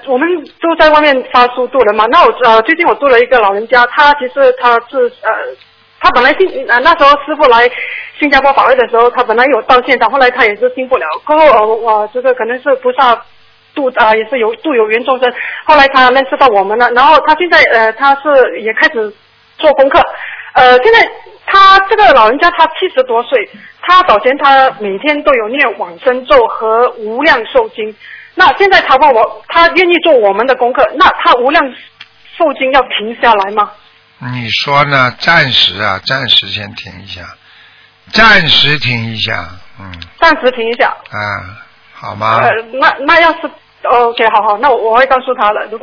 我们都在外面发书度了嘛。那最近我度了一个老人家，他其实他是他本来那时候师傅来新加坡法会的时候，他本来有到现场，后来他也是信不了。过后我这个可能是菩萨也是度有缘众生。后来他认识到我们了，然后他现在他是也开始做功课。现在他这个老人家他70多岁，他早前他每天都有念往生咒和无量寿经。那现在他问我，他愿意做我们的功课，那他无量寿经要停下来吗？ 你说呢？暂时先停一下，暂时停一下， 暂时停一下。 好吗？ 那要是 OK， 好，那我会告诉他了。如